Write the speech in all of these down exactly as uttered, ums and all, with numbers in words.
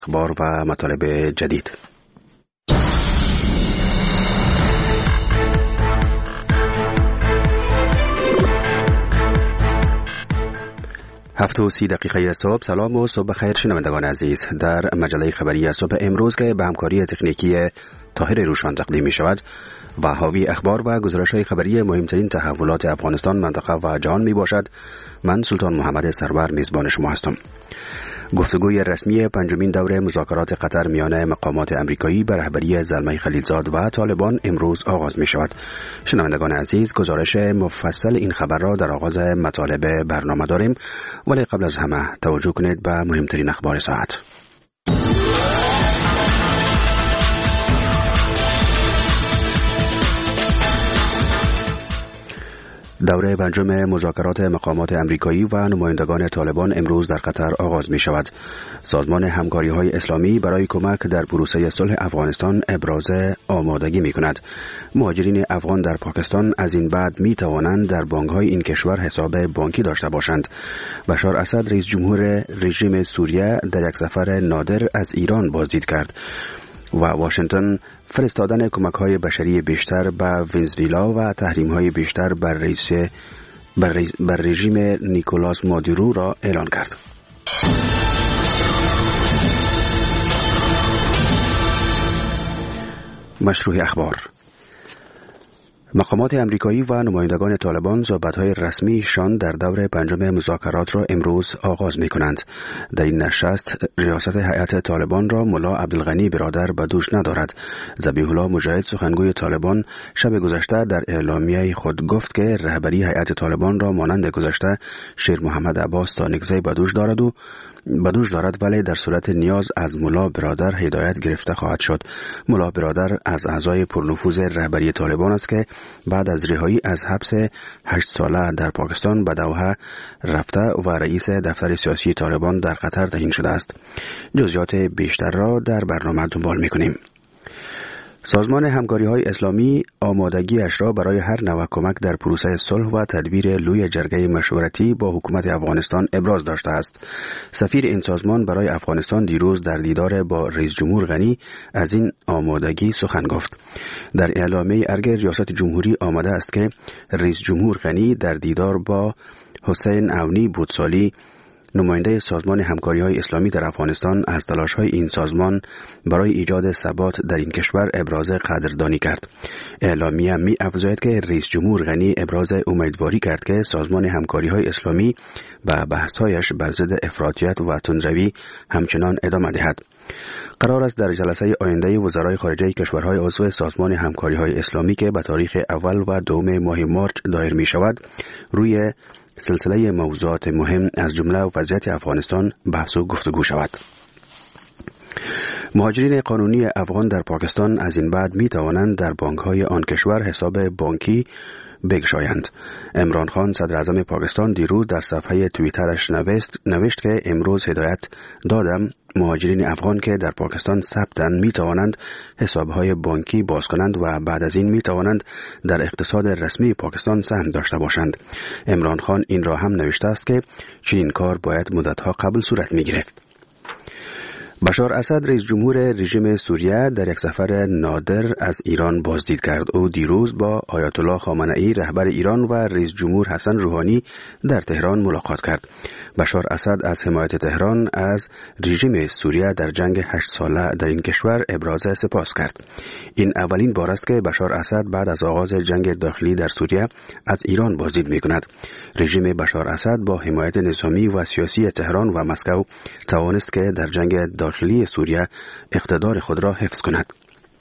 اخبار و مطالب جدید. هفت و سی دقیقه صبح. سلام و صبح خیر شنوندگان عزیز. در مجله خبری صبح امروز که به همکاری تکنیکی طاهر روشان تقدیم می شود و حاوی اخبار و گزارش‌های خبری مهمترین تحولات افغانستان، منطقه و جهان می باشد، من سلطان محمد سرور میزبان شما هستم. گفتگوی رسمی پنجمین دوره مذاکرات قطر میان مقامات امریکایی به رهبری زلمه خلیلزاد و طالبان امروز آغاز می شود. شنوندگان عزیز، گزارش مفصل این خبر را در آغاز مطالب برنامه داریم، ولی قبل از همه توجه کنید به مهمترین اخبار ساعت. دوره پنجم مذاکرات مقامات امریکایی و نمایندگان طالبان امروز در قطر آغاز می شود. سازمان همکاری های اسلامی برای کمک در پروسه صلح افغانستان ابراز آمادگی می کند. مهاجرین افغان در پاکستان از این بعد می توانند در بانک های این کشور حساب بانکی داشته باشند. بشار اسد رئیس جمهور رژیم سوریه در یک سفر نادر از ایران بازدید کرد و واشنگتن فرستادن کمک‌های بشری بیشتر به ونزوئلا و تحریم‌های بیشتر بر رئیس بر, بر رژیم نیکولاس مادورو را اعلان کرد. مشروع اخبار. مقامات امریکایی و نمایندگان طالبان صحبت‌های رسمیشان در دور پنجم مذاکرات را امروز آغاز می‌کنند. در این نشست ریاست هیئت طالبان را ملا عبدالغنی برادر به دوش ندارد. ذبیح الله مجاهد سخنگوی طالبان شب گذشته در اعلامیه خود گفت که رهبری هیئت طالبان را مانند گذشته شیر محمد عباس تا نگزی به دوش دارد و بدوش دارد ولی در صورت نیاز از ملا برادر هدایت گرفته خواهد شد. ملا برادر از اعضای پرنفوذ رهبری طالبان است که بعد از رهایی از حبس هشت ساله در پاکستان به دوحه رفته و رئیس دفتر سیاسی طالبان در قطر تعیین شده است. جزئیات بیشتر را در برنامه دنبال می‌کنیم. سازمان همکاری های اسلامی آمادگیش را برای هر نوع کمک در پروسه صلح و تدبیر لوی جرگه مشورتی با حکومت افغانستان ابراز داشته است. سفیر این سازمان برای افغانستان دیروز در دیدار با رئیس جمهور غنی از این آمادگی سخن گفت. در اعلامیه ارگ ریاست جمهوری آمده است که رئیس جمهور غنی در دیدار با حسین عونی بودسالی، نماینده سازمان همکاری های اسلامی در افغانستان، از تلاش های این سازمان برای ایجاد ثبات در این کشور ابراز قدردانی کرد. اعلامیه می افزاید که رئیس جمهور غنی ابراز امیدواری کرد که سازمان همکاری های اسلامی به بحث هایش بر ضد افراطیت و تندروی همچنان ادامه دهد. قرار است در جلسه آینده وزرای خارجه کشورهای عضو سازمان همکاری های اسلامی که به تاریخ اول و دوم ماه مارچ دایر می شود روی سلسله موضوعات مهم از جمله وضعیت افغانستان بحث و گفتگو شود. مهاجرین قانونی افغان در پاکستان از این بعد می توانند در بانک های آن کشور حساب بانکی بگشایند. عمران خان صدر اعظم پاکستان دیروز در صفحه توییترش نوشت, نوشت که امروز هدایت دادم مهاجرین افغان که در پاکستان ثبتند می توانند حسابهای بانکی باز کنند و بعد از این می توانند در اقتصاد رسمی پاکستان سهم داشته باشند. عمران خان این را هم نوشته است که چنین کار باید مدتها قبل صورت می گرفت. بشار اسد رئیس جمهور رژیم سوریه در یک سفر نادر از ایران بازدید کرد. او دیروز با آیت الله خامنه‌ای رهبر ایران و رئیس جمهور حسن روحانی در تهران ملاقات کرد. بشار اسد از حمایت تهران از رژیم سوریه در جنگ هشت ساله در این کشور ابراز سپاس کرد. این اولین بار است که بشار اسد بعد از آغاز جنگ داخلی در سوریه از ایران بازدید می‌کند. رژیم بشار اسد با حمایت نظامی و سیاسی تهران و مسکو توانست که در جنگ داخلی سوریه اقتدار خود را حفظ کند.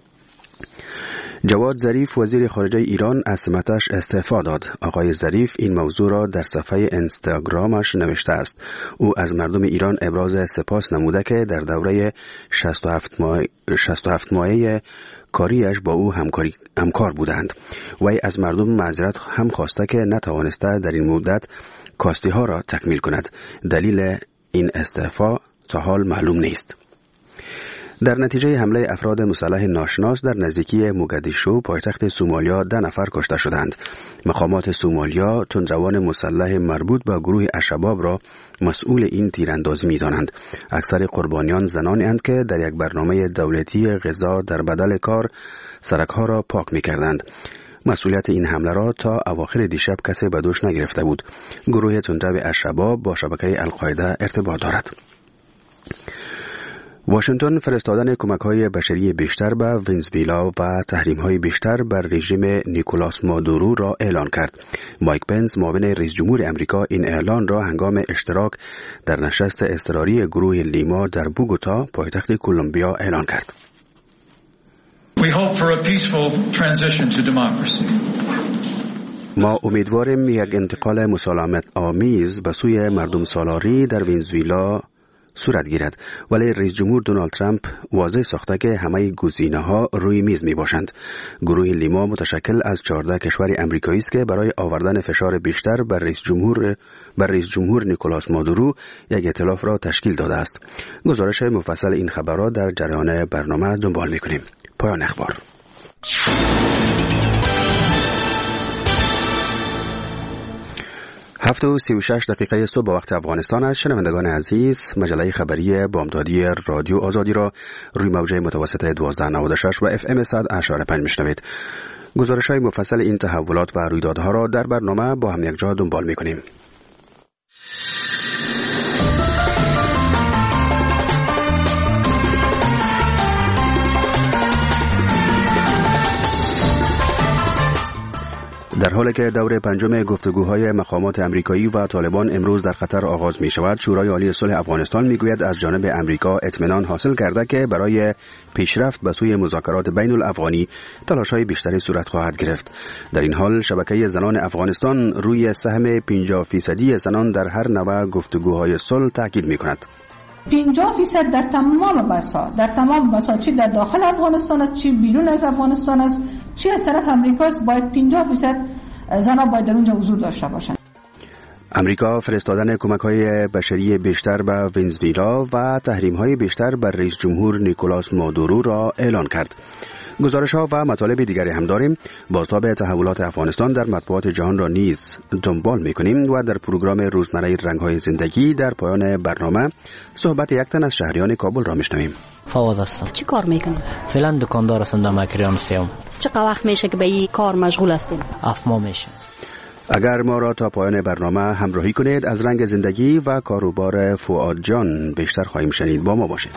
جواد ظریف وزیر خارجه ایران از سمتش استعفا داد. آقای ظریف این موضوع را در صفحه اینستاگرامش نوشته است. او از مردم ایران ابراز سپاس نموده که در دوره شصت و هفت ماهه کاریش با او همکاری همکار بودند. وی از مردم معذرت هم خواسته که نتوانسته در این مدت کاستی ها را تکمیل کند. دلیل این استعفا تا حال معلوم نیست. در نتیجه حمله افراد مسلح ناشناس در نزدیکی موگادیشو پایتخت سومالیا ده نفر کشته شدند. مقامات سومالیا تندروان مسلح مربوط به گروه الشباب را مسئول این تیراندازی می‌دانند. اکثر قربانیان زنانی اند که در یک برنامه دولتی غذا در بدل کار سرک‌ها را پاک می‌کردند. مسئولیت این حمله را تا اواخر دیشب کسی به دوش نگرفته بود. گروه تندرو الشباب با شبکه القاعده ارتباط دارد. واشنگتن فرستادن کمک‌های بشری بیشتر به ونزوئلا و تحریم‌های بیشتر بر رژیم نیکولاس مادورو را اعلان کرد. مایک پنس معاون رئیس جمهور امریکا این اعلان را هنگام اشتراک در نشست اضطراری گروه لیما در بوگوتا پایتخت کلمبیا اعلان کرد. We hope for a peaceful transition to democracy. ما امیدواریم یک انتقال مسالمت آمیز به سوی مردم سالاری در ونزوئلا صورت گیرد، ولی رئیس جمهور دونالد ترامپ واضح ساخته که همه گزینه‌ها روی میز می باشند. گروه لیما متشکل از چهارده کشور امریکایی است که برای آوردن فشار بیشتر بر رئیس جمهور بر رئیس جمهور نیکولاس مادورو یک ائتلاف را تشکیل داده است. گزارش مفصل این خبر را در جریان برنامه دنبال می‌کنیم. پایان اخبار. هفت و سی و شش دقیقه صبح به وقت افغانستان است. شنوندگان عزیز، مجله خبری بامدادی رادیو آزادی را روی موجه متوسط دوازده نود و شش و اف ام صد اشاره پنج میشنوید. گزارش‌های مفصل این تحولات و رویدادها را در برنامه با هم یک جا دنبال می‌کنیم. در حالی که دور پنجم گفتگوهای مقامات امریکایی و طالبان امروز در قطر آغاز می شود، شورای عالی صلح افغانستان می گوید از جانب امریکا اطمینان حاصل کرده که برای پیشرفت به سوی مذاکرات بین الافغانی تلاش‌های بیشتری صورت خواهد گرفت. در این حال شبکه زنان افغانستان روی سهم پنجاه فیصدی زنان در هر نوع گفتگوهای صلح تاکید می کند. پنجاه درصد در تمام بحث‌ها، در تمام بحث‌ها، چی در داخل افغانستان است، چی بیرون از افغانستان است، چی از طرف امریکا است، باید پنجاه درصد زنان باید در اونجا حضور داشته باشند. امریکا فرستادن کمک‌های بشری بیشتر به ونزوئلا و تحریم‌های بیشتر بر رئیس جمهور نیکولاس مادورو را اعلان کرد. گزارش‌ها و مطالب دیگری هم داریم. بازتاب تحولات افغانستان در مطبوعات جهان را نیز دنبال می‌کنیم و در پروگرام روزمره رنگ‌های زندگی در پایان برنامه صحبت یک تن از شهریان کابل را می‌شنویم. فواز هستم. چی کار میکنید؟ فعلا دکاندار هستم در مکریان سیام. چقدر وقت میشه که به این کار مشغول هستید؟ هفت ماه میشه. اگر ما را تا پایان برنامه همراهی کنید، از رنگ زندگی و کاروبار فؤاد جان بیشتر خواهیم شنید. با ما باشید.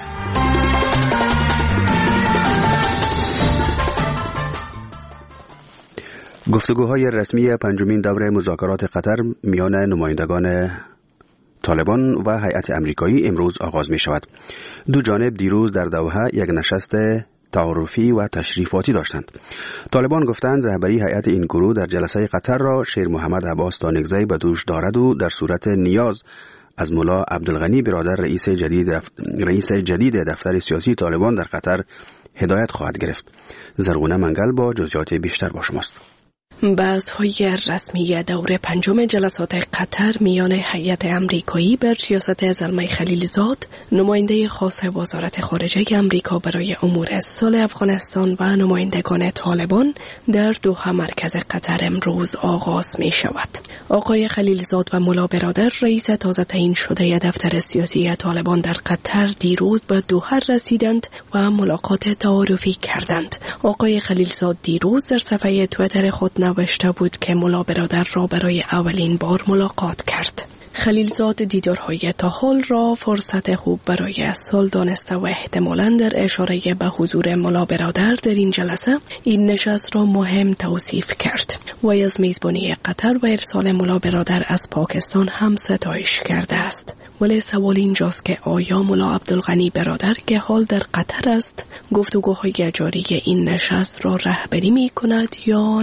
گفتگوهای رسمی پنجمین دوره مذاکرات قطر میان نمایندگان طالبان و هیئت امریکایی امروز آغاز می شود. دو جانب دیروز در دوحه یک نشست تعارفی و تشریفاتی داشتند. طالبان گفتند رهبری هیئت این گروه در جلسه قطر را شیر محمد عباس دانگزی به دوش دارد و در صورت نیاز از ملا عبدالغنی برادر رئیس جدید رئیس جدید دفتر سیاسی طالبان در قطر هدایت خواهد گرفت. زرغونه منگل با جزئیات بیشتر با شماست. بحث‌های رسمی دور پنجم جلسات قطر میان هیئت امریکایی بر ریاست زلمه خلیلزاد، نماینده خاص وزارت خارجه امریکا برای امور صلح افغانستان و نمایندگان طالبان در دوحه مرکز قطر امروز آغاز می شود. آقای خلیلزاد و ملا برادر رئیس تازه تعیین شده دفتر سیاسی طالبان در قطر دیروز به دوحه رسیدند و ملاقات تعارفی کردند. آقای خلیلزاد دیروز در صفحه توییتر خود نوشته بود که ملا برادر را برای اولین بار ملاقات کرد. خلیلزاد دیدارهای تا حال را فرصت خوب برای صلح دانسته و احتمالاً در اشاره به حضور ملا برادر در این جلسه این نشست را مهم توصیف کرد. وی از میزبانی قطر و ارسال ملا برادر از پاکستان هم ستایش کرده است. ولی سوال اینجاست که آیا ملا عبدالغنی برادر که حال در قطر است گفتگوهای جاری این نشست را رهبری می کند یا نه؟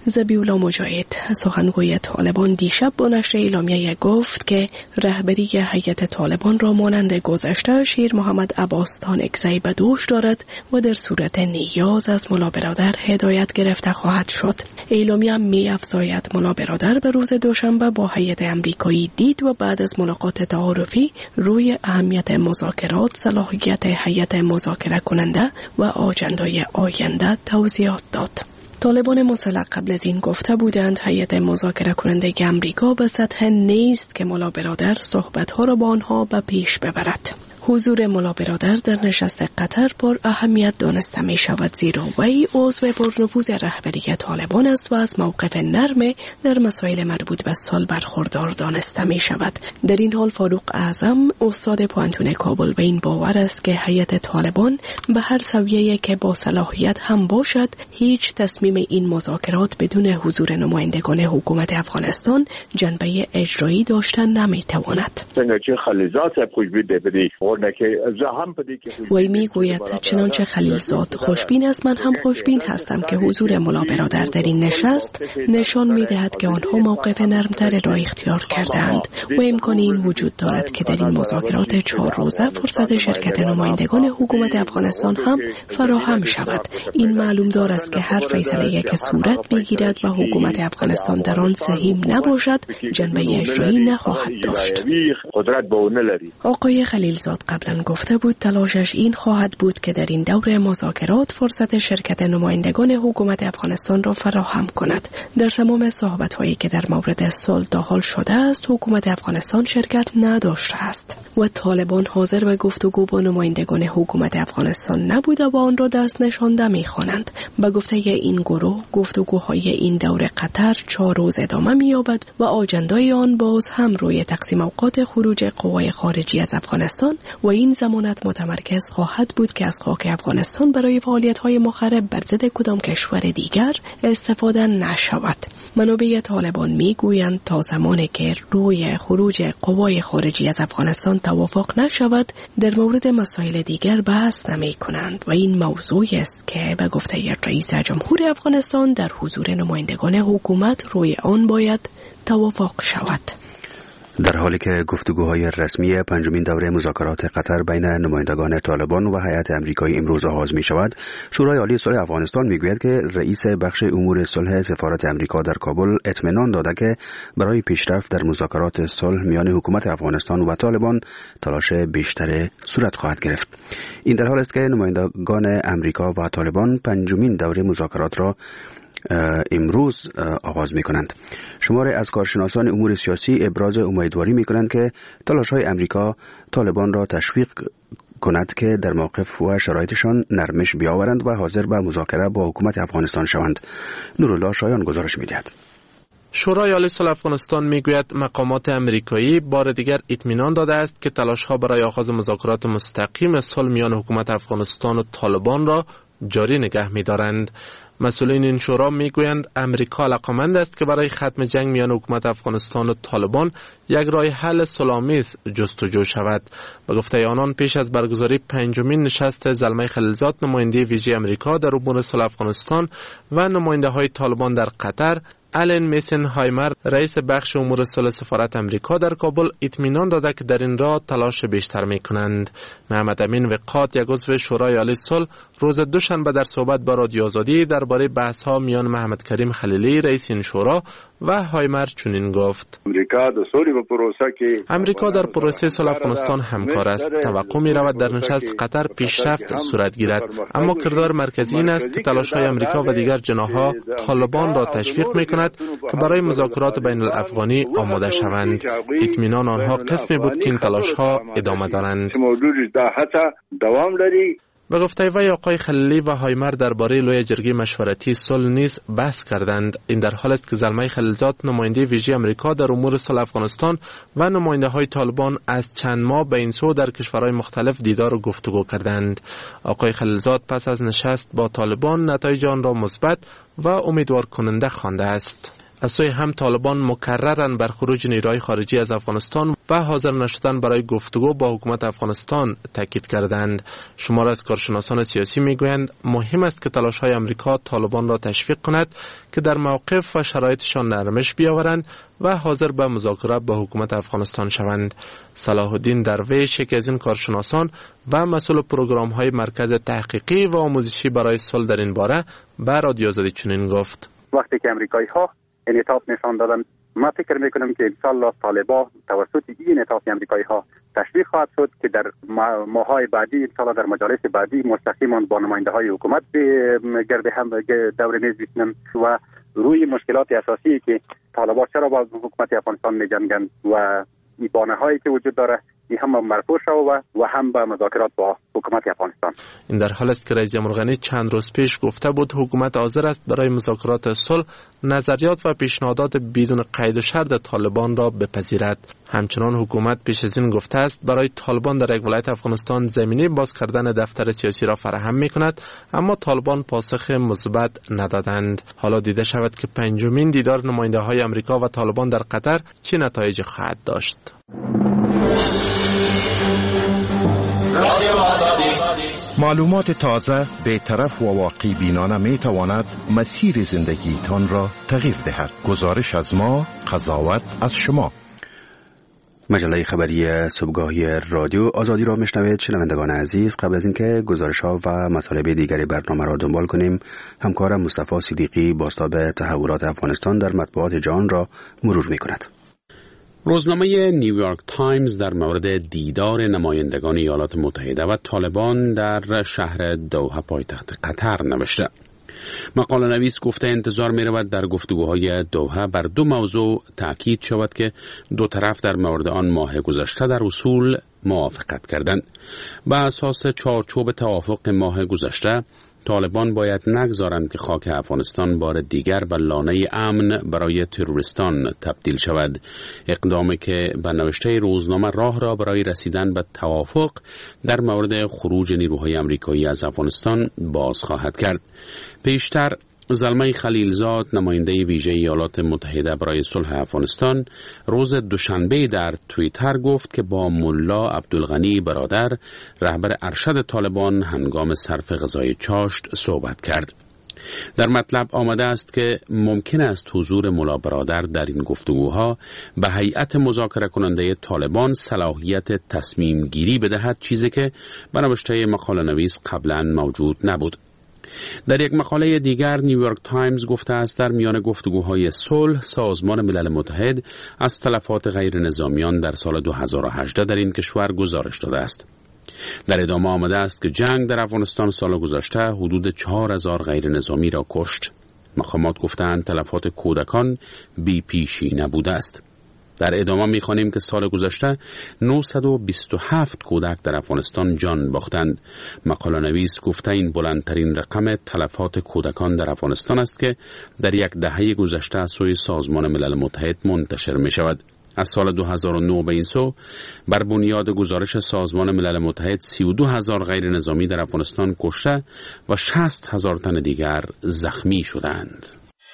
ذبیح‌الله مجاهد سخنگوی طالبان دیشب با نشر اعلامیه گفت که رهبری هیئت طالبان را مانند گذشته شیر محمد عباس تانکزی به دوش دارد و در صورت نیاز از ملا برادر هدایت گرفته خواهد شد. اعلامیه می افزاید ملا برادر به روز دوشنبه با هیئت امریکایی دید و بعد از ملاقات تعارفی روی اهمیت مذاکرات، صلاحیت هیئت مذاکره کننده و آجندای آینده توضیحات داد. طالبان مسلح قبل از این گفته بودند هیئت مذاکره کننده امریکا به سطح نیست که ملا برادر صحبت‌ها را با آنها به پیش ببرد. حضور ملا برادر در نشست قطر پر اهمیت دانسته می شود زیرا وی عضو پرنفوذ رهبری طالبان است و از موقف نرم در مسائل مربوط به صلح برخوردار دانسته می شود. در این حال فاروق اعظم استاد پوهنتون کابل به این باور است که هیئت طالبان به هر سویه‌ای که با صلاحیت هم باشد هیچ تصمیم این مذاکرات بدون حضور نمایندگان حکومت افغانستان جنبه اجرایی داشته نمی تواند. وی می گوید چنانچه خلیلزاد خوشبین است من هم خوشبین هستم که حضور ملا برادر در این نشست نشان می دهد که آنها موقف نرمتر را اختیار کردند و امکان این وجود دارد که در این مذاکرات چهار روزه فرصت شرکت نمایندگان حکومت افغانستان هم فراهم شود. این معلوم دار است که هر فیصله که صورت بگیرد و حکومت افغانستان در آن سهیم نباشد جنبه اجرایی نخواهد داشت. آقای خلیلزاد قبلا گفته بود تلاشش این خواهد بود که در این دور مذاکرات فرصت شرکت نمایندگان حکومت افغانستان را فراهم کند. در تمام صحبت‌هایی که در مورد صلح تا حال شده است حکومت افغانستان شرکت نداشته است و طالبان حاضر به گفتگو با نمایندگان حکومت افغانستان نبوده و آن را دست نشانده می‌خوانند. به گفته این گروه گفتگوهای این دور قطر چهار روز ادامه می‌یابد و آجندای آن باز هم روی تقسیم اوقات خروج قوای خارجی از افغانستان و این ضمانت متمرکز خواهد بود که از خاک افغانستان برای فعالیت‌های مخرب بر ضد کدام کشور دیگر استفاده نشود. منابع طالبان میگویند تا زمانی که روی خروج قوای خارجی از افغانستان توافق نشود در مورد مسائل دیگر بحث نمی کنند و این موضوعی است که به گفته رئیس جمهور افغانستان در حضور نمایندگان حکومت روی آن باید توافق شود. در حالی که گفتگوهای رسمی پنجمین دوره مذاکرات قطر بین نمایندگان طالبان و هیئت امریکایی امروز آغاز می شود، شورای عالی صلح افغانستان می گوید که رئیس بخش امور صلح سفارت امریکا در کابل اطمینان داده که برای پیشرفت در مذاکرات صلح میان حکومت افغانستان و طالبان تلاش بیشتر صورت خواهد گرفت. این در حال است که نمایندگان امریکا و طالبان پنجمین دوره مذاکرات را امروز آغاز می کنند. شماری از کارشناسان امور سیاسی ابراز امیدواری می کنند که تلاش‌های امریکا طالبان را تشویق کند که در موقف و شرایطشان نرمش بیاورند و حاضر به مذاکره با حکومت افغانستان شوند. نورالله شایان گزارش می دهد. شورای عالی صلح افغانستان میگوید مقامات امریکایی بار دیگر اطمینان داده است که تلاش‌ها برای آغاز مذاکرات مستقیم صلح میان حکومت افغانستان و طالبان را جاری نگه می‌دارند. مسئولین این شورا میگویند امریکا علاقمند است که برای ختم جنگ میان حکومت افغانستان و طالبان یک راه حل صلح‌آمیز جستجو شود. به گفته آنان پیش از برگزاری پنجمین نشست زلمه خلیلزاد نماینده ویژه امریکا در امور صلح افغانستان و نماینده های طالبان در قطر، آلن میسن هایمر رئیس بخش امور صلح سفارت امریکا در کابل اطمینان داده که در این راه تلاش بیشتر میکنند. محمد امین وقات یک عضو شورای عالی صلح روز دوشنبه در صحبت با رادیو آزادی درباره بحث ها میان محمد کریم خلیلی رئیس این شورا و هایمر چنین گفت: امریکا در پروسه صلح افغانستان همکار است. توقع می رود در نشست قطر پیشرفت صورت گیرد، اما کردار مرکزی این است که تلاش های امریکا و دیگر جناح‌ها طالبان را تشویق می کند که برای مذاکرات بین الافغانی آماده شوند. اطمینان آنها قسمی بود که این تلاش ها ادامه دارند. به گفته وی آقای خلیلی و هایمر درباره لوی جرگه مشورتی صلح نیز بحث کردند. این در حال است که زلمه خلیلزاد نماینده ویژه امریکا در امور صلح افغانستان و نماینده های طالبان از چند ماه به این سو در کشورهای مختلف دیدار و گفتگو کردند. آقای خلیلزاد پس از نشست با طالبان نتایج آن را مثبت و امیدوار کننده خوانده است. از سوی هم طالبان مکرراً بر خروج نیروهای خارجی از افغانستان و حاضر نشدن برای گفتگو با حکومت افغانستان تاکید کردند. شمار از کارشناسان سیاسی میگویند مهم است که تلاش‌های آمریکا طالبان را تشویق کند که در موقف و شرایطشان نرمش بیاورند و حاضر به مذاکره با حکومت افغانستان شوند. صلاح الدین درویش، یکی از این کارشناسان و مسئول پروگرام‌های مرکز تحقیقی و آموزشی برای صلح در این باره، به رادیو آزادی چنین گفت: وقتی که امریکایی‌ها انعطاف نشان دادن، ما فکر میکنم که انشالله طالبان توسط این انعطاف امریکایی‌ها تشویق خواهد شد که در ماه‌های بعدی انشالله در مجالس بعدی مستقیما با نماینده‌های حکومت گرد هم دور میز بشینن و روی مشکلات اساسی که طالبان چرا با حکومت افغانستان می‌جنگند و بانه‌هایی که وجود داره این هم مرفوع شود و هم به مذاکرات با حکومت افغانستان. این در حال است که رئیس جمهور غنی چند روز پیش گفته بود حکومت حاضر است برای مذاکرات صلح نظریات و پیشنهادات بدون قید و شرط طالبان را بپذیرد. همچنان حکومت پیش از این گفته است برای طالبان در یک ولایت افغانستان زمینه باز کردن دفتر سیاسی را فراهم می‌کند، اما طالبان پاسخ مثبت ندادند. حالا دیده شود که پنجمین دیدار نماینده‌های آمریکا و طالبان در قطر چه نتایجی خواهد داشت. معلومات تازه، بی‌طرف و واقعی بینانه می تواند مسیر زندگیتان را تغییر دهد. گزارش از ما، قضاوت از شما. مجله خبری صبحگاهی رادیو آزادی را میشنوید. شنوندگان عزیز، قبل از اینکه گزارش‌ها و مطالب دیگری برنامه را دنبال کنیم، همکارم مصطفی صدیقی بازتاب تحولات افغانستان در مطبوعات جهان را مرور می‌کند. روزنامه نیویورک تایمز در مورد دیدار نمایندگان ایالات متحده و طالبان در شهر دوحه پایتخت قطر نوشته. مقاله نویس گفته انتظار می رود در گفتگوهای دوحه بر دو موضوع تأکید شود که دو طرف در مورد آن ماه گذشته در اصول موافقت کردند. بر اساس چارچوب توافق ماه گذشته، طالبان باید نگذارند که خاک افغانستان بار دیگر به لانه امن برای تروریستان تبدیل شود. اقدامی که به نوشته روزنامه راه را برای رسیدن به توافق در مورد خروج نیروهای آمریکایی از افغانستان باز خواهد کرد. پیشتر زلمه خلیلزاد، نماینده ویژه ایالات متحده برای صلح افغانستان، روز دوشنبه در توییتر گفت که با ملا عبدالغنی برادر، رهبر ارشد طالبان، هنگام صرف غذای چاشت صحبت کرد. در مطلب آمده است که ممکن است حضور ملا برادر در این گفتگوها به هیئت مذاکره کننده طالبان صلاحیت تصمیم گیری بدهد، چیزی که به نوشته مقاله نویس قبلا موجود نبود. در یک مقاله دیگر نیویورک تایمز گفته است در میان گفتگوهای صلح سازمان ملل متحد از تلفات غیر نظامیان در سال دو هزار و هجده در این کشور گزارش داده است. در ادامه آمده است که جنگ در افغانستان سال گذشته حدود چهار هزار غیر نظامی را کشت. مقامات گفتند تلفات کودکان بی پیشی نبوده است. در ادامه می‌خوانیم که سال گذشته نهصد و بیست و هفت کودک در افغانستان جان باختند. مقاله نویس گفته این بلندترین رقم تلفات کودکان در افغانستان است که در یک دهه گذشته از سوی سازمان ملل متحد منتشر می‌شود. از سال دو هزار و نه به این سو بر بنیاد گزارش سازمان ملل متحد سی و دو هزار غیر نظامی در افغانستان کشته و شصت هزار تن دیگر زخمی شدند.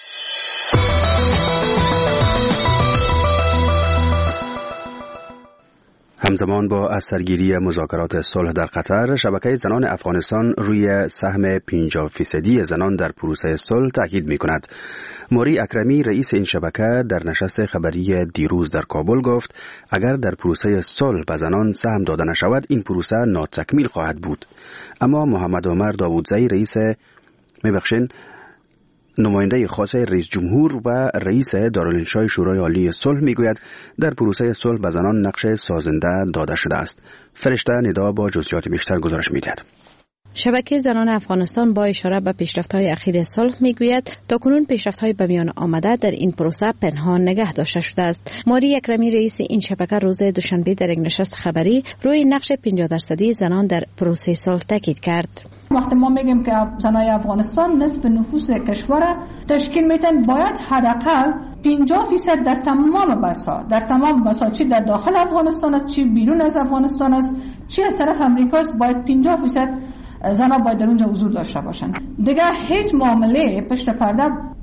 همزمان با از سرگیری مذاکرات صلح در قطر، شبکه زنان افغانستان روی سهم پنجاه فیصدی زنان در پروسه صلح تاکید می‌کند. موری اکرمی، رئیس این شبکه، در نشست خبری دیروز در کابل گفت اگر در پروسه صلح به زنان سهم داده نشود این پروسه ناتکمیل خواهد بود. اما محمد عمر داوودزی، رئیس میبخشین نماینده خاص رئیس جمهور و رئیس دارالانشای شورای عالی صلح میگوید در پروسه صلح به زنان نقش سازنده داده شده است. فرشته ندا با جزئیات بیشتر گزارش میدهد. شبکه زنان افغانستان با اشاره به پیشرفت‌های اخیر صلح میگوید تاکنون پیشرفت‌های به میان آمده در این پروسه پنهان نگه داشته شده است. ماری اکرمی، رئیس این شبکه، روز دوشنبه در یک نشست خبری روی نقش پنجاه درصدی زنان در پروسه صلح تاکید کرد. وقتی ما میگیم که زنای افغانستان نصف نفوس کشور تشکیل میتن، باید حداقل پنجاه درصد در تمام بحث‌ها، در تمام بحث‌ها، چی در داخل افغانستان است، چی بیرون از افغانستان است، چی از طرف امریکا است، باید پنجاه درصد زنها باید در اونجا حضور داشته باشند. دیگه هیچ معامله پشت پرده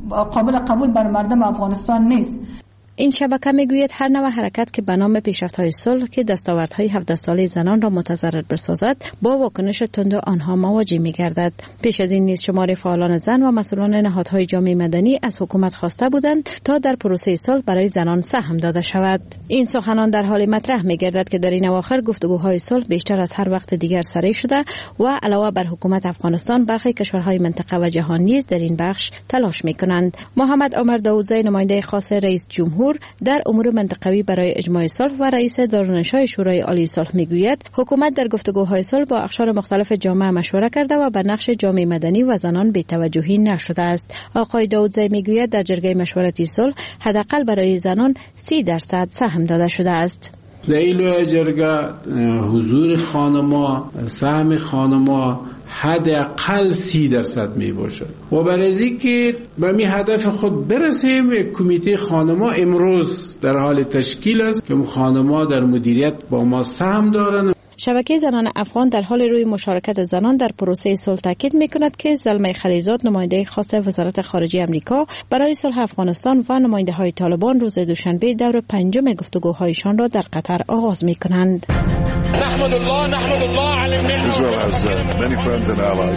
قابل قبول بر مردم افغانستان نیست. این شبکه میگوید هر نوع حرکت که به نام پیشرفت‌های صلح که دستاوردهای هفده ساله زنان را متضرر بسازد با واکنش تند آنها مواجه می‌گردد. پیش از این نیز شمار فعالان زن و مسئولان نهادهای جامعه مدنی از حکومت خواسته بودند تا در پروسه صلح برای زنان سهم داده شود. این سخنان در حال مطرح می‌گردد که در این اواخر گفتگوهای صلح بیشتر از هر وقت دیگر سری شده و علاوه بر حکومت افغانستان برخی کشورهای منطقه و جهان نیز در این بخش تلاش می‌کنند. محمد عمر داودزی نماینده خاص رئیس جمهور در امور منطقوی برای اجماع صلح و رئیس دارالنشای شورای عالی صلح میگوید حکومت در گفتگوهای صلح با اقشار مختلف جامعه مشوره کرده و به نقش جامعه مدنی و زنان بی‌توجهی نشده است. آقای داودزی میگوید در جرگه مشورتی صلح حداقل برای زنان سی درصد سهم داده شده است. در این جرگه حضور خانما، سهم خانما حداقل سی درصد می باشد و برای که به می هدف خود برسیم کمیته خانما امروز در حال تشکیل است که خانما در مدیریت با ما سهم دارند. شبکه زنان افغان در حال روی مشارکت زنان در پروسه صلح تاکید می‌کند که زلمه خلیلزاد نماینده خاص وزارت خارجه آمریکا برای صلح افغانستان و نماینده‌های طالبان روز دوشنبه دور پنجم گفتگوهایشان را در قطر آغاز می‌کنند. نحمد الله نحمد الله علی الملل. Israel has uh, many friends and allies.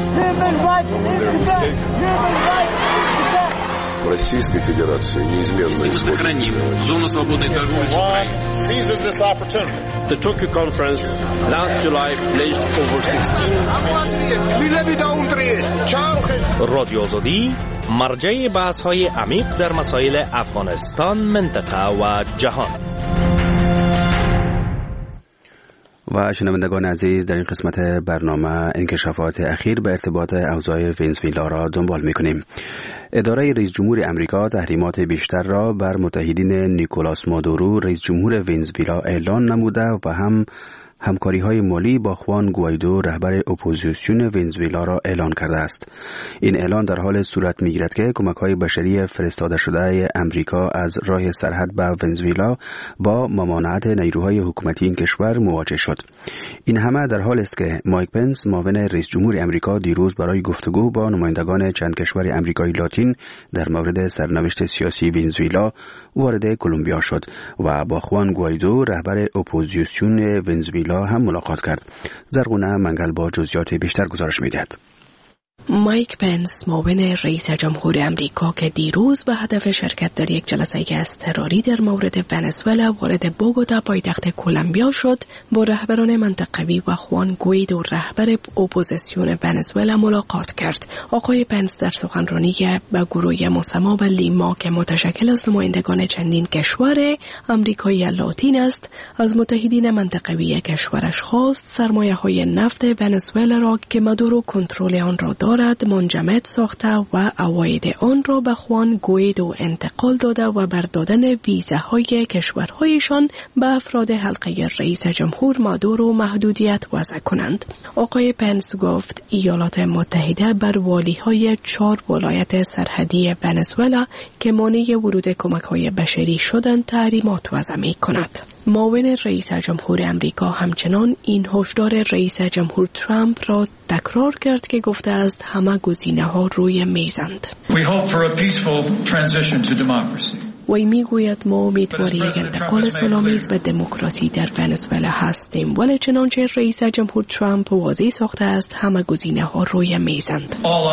Российской Федерации неизменно сохраним зону свободной торговли с Украиной. Seizes this opportunity. The Tokyo conference last July pledged over sixteen رادیو آزادی مرجع بحث‌های عمیق در مسائل افغانستان، منطقه و جهان. و شنوندگان عزیز، در این قسمت برنامه انکشافات اخیر به ارتباط اوضاع ونزوئلا را دنبال می‌کنیم. اداره رئیس جمهور امریکا تحریمات بیشتر را بر متحدین نیکولاس مادورو رئیس جمهور ونزوئلا اعلان نموده و هم همکاری‌های مالی با خوان گوایدو رهبر اپوزیسیون ونزوئلا را اعلان کرده است. این اعلان در حال صورت می‌گیرد که کمک‌های بشری فرستاده شده امریکا از راه سرحد به ونزوئلا با ممانعت نیروهای حکومتی این کشور مواجه شد. این همه در حالی است که مایک پنس معاون رئیس جمهور امریکا دیروز برای گفتگو با نمایندگان چند کشور امریکای لاتین در مورد سرنوشت سیاسی ونزوئلا وارد کلمبیا شد و با خوان گوایدو رهبر اپوزیسیون ونزوئلا هم ملاقات کرد. زرغونه منگل با جزئیات بیشتر گزارش می‌دهد. مایک پنس معاون رئیس جمهور امریکا که دیروز به هدف شرکت در یک جلسه اضطراری در مورد ونزوئلا وارد بوگوتا پایتخت کلمبیا شد، با رهبران منطقوی و خوان گوایدو رهبر اپوزیسیون ونزوئلا ملاقات کرد. آقای پنس در سخنرانی به گروه مسما به لیما که متشکل از نمایندگان چندین کشور امریکایی لاتین است، از متحدین منطقوی کشورش خواست سرمایه‌های نفت ونزوئلا را که مادورو کنترل آن را دارد منجمد ساخته و عواید آن را به خوان گوایدو انتقال داده و بر دادن ویزاهای کشورهایشان به افراد حلقه رئیس جمهور مادورو محدودیت وضع کنند. آقای پنس گفت ایالات متحده بر والیهای چهار ولایت سرحدی ونزوئلا که مانع ورود کمک‌های بشری شدند تحریمات وضع می‌کند. معاون رئیس جمهور امریکا همچنان این هشدار رئیس جمهور ترامپ را تکرار کرد که گفته است همه گزینه‌ها روی میزند. We hope for a peaceful transition to democracy. وی میگوید ما امیدواری یک انتقال سال‌آمیز به دموکراسی در ونزوئلا هستیم، ولی چنانچه رئیس جمهور ترامپ واضح ساخته است همه گزینه‌ها روی میزند.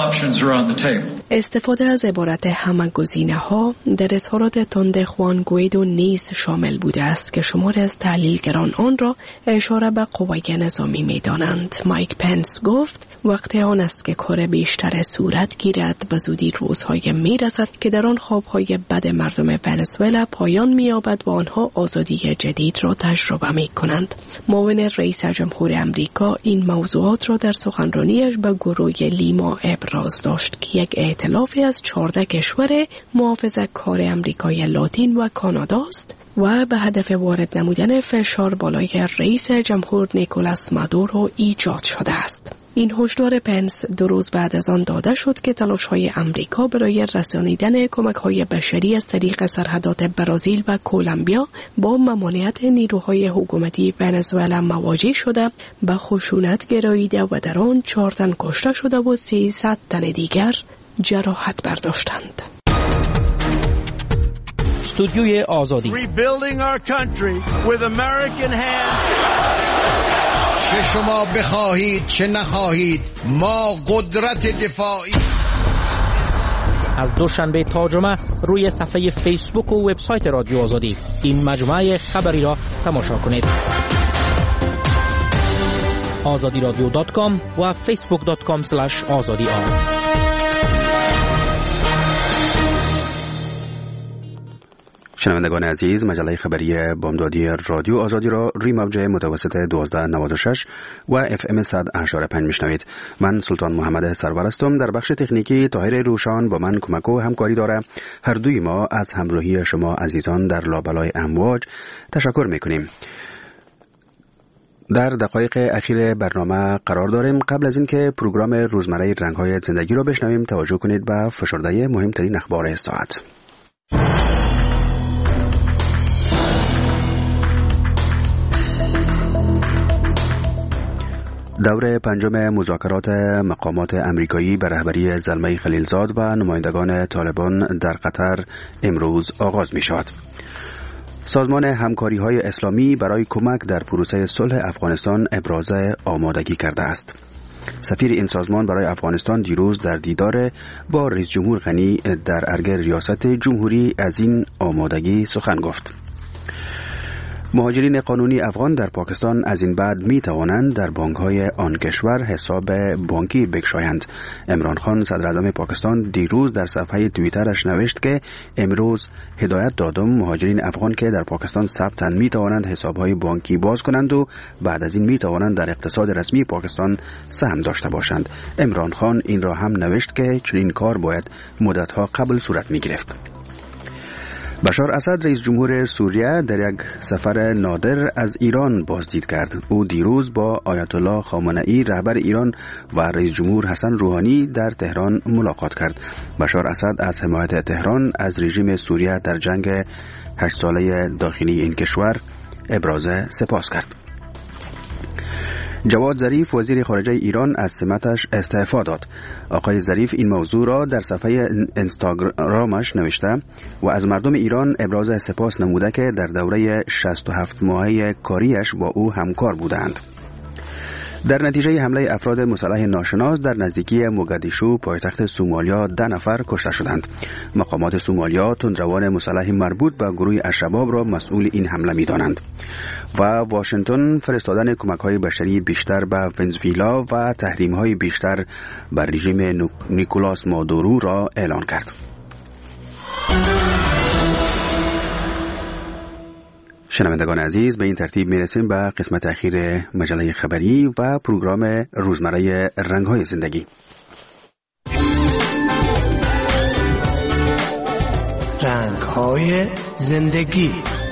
استفاده از عبارت همه گزینه‌ها در اظهارات تند خوان گوایدو نیز شامل بوده است که شماری از تحلیلگران آن را اشاره به قوای نظامی می‌دانند. مایک پنس گفت وقت آن است که کار بیشتر صورت گیرد، به زودی روزهای میرسد که در آن خوابهای بد مردم ونزوئلا پایان می‌یابد و آنها آزادی جدید را تجربه می‌کنند. معاون رئیس جمهور امریکا این موضوعات را در سخنرانیش به گروه لیما ابراز داشت که یک ائتلاف از چهارده کشور محافظه کار امریکای لاتین و کانادا است و به هدف وارد نمودن فشار بالای رئیس جمهور نیکولاس مادورو ایجاد شده است. این هشدار پنس دو روز بعد از آن داده شد که تلاش‌های امریکا برای رسانیدن کمک‌های بشری از طریق سرحدات برزیل و کلمبیا با ممانعت نیروهای حکومتی ونزوئلا مواجه شده به خشونت گراییده و در آن چهار تن کشته شده و سیصد تن دیگر جراحت برداشتند. استودیوی آزادی. Rebuilding our country with American hands. چه شما بخواهید چه نخواهید ما قدرت دفاعی. از دوشنبه تا جمعه روی صفحه فیسبوک و وبسایت رادیو آزادی این مجموعه خبری را تماشا کنید. آزادی رادیو دات کام و فیسبوک دات کام اسلش آزادی آر. شنوندگان عزیز، مجله خبری بامدادی رادیو آزادی را روی موج متوسط دوازده نود و شش و اف ام صد و هشت و پنج میشنوید. من سلطان محمد سرور هستم. در بخش تکنیکی طاهر روشان با من کمک و همکاری داره. هر دوی ما از همراهی شما عزیزان در لابلای امواج تشکر میکنیم. در دقایق اخیر برنامه قرار داریم. قبل از اینکه پروگرام روزمره رنگ‌های زندگی را بشنویم، توجه کنید به فشرده مهمترین اخبار ساعت. دور پنجم مذاکرات مقامات امریکایی به رهبری زلمه خلیلزاد و نمایندگان طالبان در قطر امروز آغاز می شود. سازمان همکاری های اسلامی برای کمک در پروسه صلح افغانستان ابراز آمادگی کرده است. سفیر این سازمان برای افغانستان دیروز در دیدار با رئیس جمهور غنی در ارگ ریاست جمهوری از این آمادگی سخن گفت. مهاجرین قانونی افغان در پاکستان از این بعد می توانند در بانک‌های آن کشور حساب بانکی بگشایند. عمران خان صدر اعظم پاکستان دیروز در صفحه توییترش نوشت که امروز هدایت دادم مهاجرین افغان که در پاکستان ثبتند می توانند حساب‌های بانکی باز کنند و بعد از این می توانند در اقتصاد رسمی پاکستان سهم داشته باشند. عمران خان این را هم نوشت که چنین کار باید مدت‌ها قبل صورت می گرفت. بشار اسد رئیس جمهور سوریه در یک سفر نادر از ایران بازدید کرد. او دیروز با آیت الله خامنه‌ای رهبر ایران و رئیس جمهور حسن روحانی در تهران ملاقات کرد. بشار اسد از حمایت تهران از رژیم سوریه در جنگ هشت ساله داخلی این کشور ابراز سپاس کرد. جواد ظریف وزیر خارجه ایران از سمتش استعفا داد. آقای ظریف این موضوع را در صفحه اینستاگرامش نوشته و از مردم ایران ابراز سپاس نموده که در دوره شصت و هفت ماهه کاریش با او همکار بودند. در نتیجه حمله افراد مسلح ناشناس در نزدیکی موگادیشو پایتخت سومالیا ده نفر کشته شدند. مقامات سومالیا تندروان مسلح مربوط به گروه الشباب را مسئول این حمله می‌دانند و واشنگتن فرستادن کمک‌های بشری بیشتر به ونزوئلا و تحریم‌های بیشتر بر رژیم نیکولاس مادورو را اعلان کرد. شنوندگان عزیز، به این ترتیب میرسیم به قسمت اخیر مجله خبری و پروگرام روزمره رنگ‌های زندگی. رنگ‌های زندگی.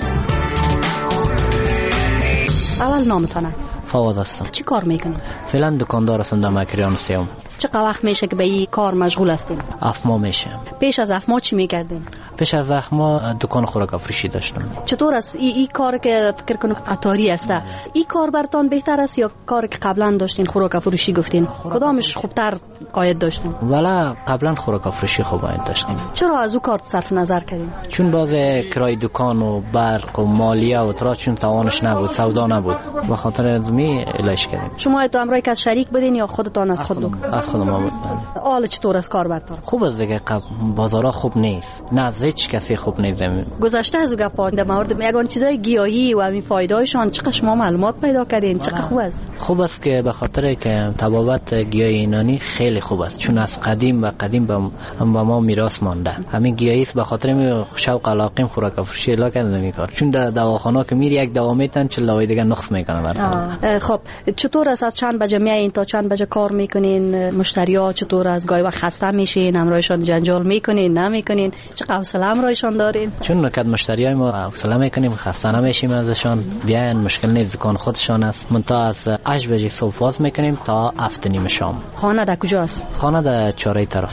اول نامتانه؟ فواز هستم. چی کار میکنی؟ فعلا دکاندار هستم در مکریان سیوم. چقدر وقت میشه که به این کار مشغول هستین؟ هفت ماه میشه. پیش از هفت ماه چی میکردین؟ پیش از هفت ماه دکان خوراک افروشی داشتم. چطور است این ای کار که فکر کنم عطاری است؟ این کار برتان بهتر است یا کاری که قبلا داشتین خوراک افروشی گفتین؟ کدامش خوبتر عاید داشتین؟ والا قبلا خوراک افروشی خوب عاید داشتیم. چرا از او کار صرف نظر کردین؟ چون باز کرای دکان و برق و مالیه و ترا چون توانش نبود، سودا نبود، به خاطر از می علاج کردیم. شما تو امروز از شریک بدین یا خودتان از خود دکان؟ از خودم بود. حال چطور است کار برتان؟ خوب است دیگه، بازارا خوب نیست. نه از هیچ کسی خوب نیست. گذشته از او گپا در مورد یگان چیزای گیاهی و همین فایده‌هاشون چقدر شما معلومات پیدا کردین؟ چقدر خوب است؟ خوب است که به خاطر که تبابت گیاهی اینانی خیلی خوب است، چون از قدیم و قدیم به ما میراث مانده. همین گیاهی است، به خاطر می شوق علاقه خوراک افروشی لا کردن میکار، چون در دواخانه که میری یک دوا میتن چه لای دیگه نقص میکنن. خب چطور است؟ از چند بجه میایین تا چند بجه کار میکنین؟ مشتری‌ها چطور از گاهی وقت خسته میشین؟ همراهشان جنجال میکنین نمیکنین؟ چقدر حوصله همراهشان دارین؟ چون نکات مشتریای ما حوصله میکنیم، خسته نمیشیم ازشان، بیاین مشکل نیست، دکان خودشان است. من تا از هشت بجه صبح باز میکنیم تا هفت نیم شام. خانه در کجاست؟ خانه در چهارراه ترافیک.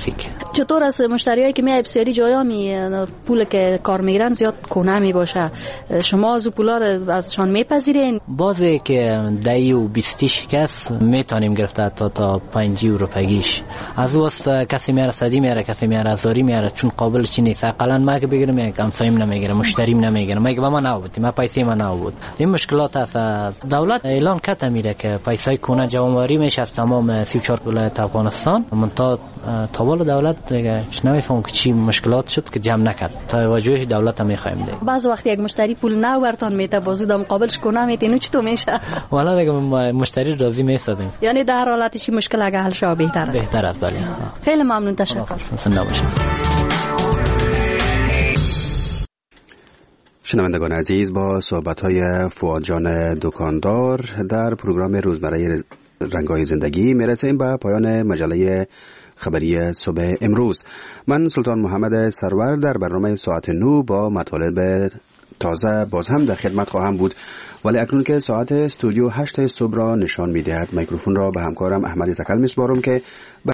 چطور از مشتریایی که میای بسیاری جایا می پول که کار میگیرن زیاد کنه می باشه، شما از پولا رو ازشان میپذیرین؟ بازی که دهی و بیستی شکست میتونیم گرفته تا تا پنج یورو پگیش. از وست کسی میاره صدی میاره، کسی میاره هزاری میاره، چون قابل چی نیست. اقلا ما که بگیرم یک همسایم نمیگیره، مشتریم نمیگیره، ما که با ما نبود، ما پیسه ما نبود. این مشکلات است. دولت اعلان کرده میره که پیسه کنه جوانواری میشه از تمام سی و چهار ولایت افغانستان. من تا تا بالا دولت دیگه نمیفهم که چی مشکلات شد که جمع نکرد. توجه دولت هم میخوایم ده. بعض وقت یک مشتری پول نه ورتان میته بازو در مقابلش کنه میتینو چطور میشه؟ والا دیگه مشتری راضی میسازیم. یعنی در حالتش مشکل اگه حل شه بهتر است. بهتر است بله. خیلی ممنون، تشکر. زنده باشید. شنوندگان عزیز، با صحبت‌های فؤاد جان دکاندار در پروگرام روزمره رنگ‌های زندگی میرسیم به پایان مجله خبری صبح امروز. من سلطان محمد سرور در برنامه ساعت نو با مطالب تازه باز هم در خدمت خواهم بود، ولی اکنون که ساعت استودیو هشت صبح را نشان می‌دهد، میکروفون را به همکارم احمد زکل می‌سپارم که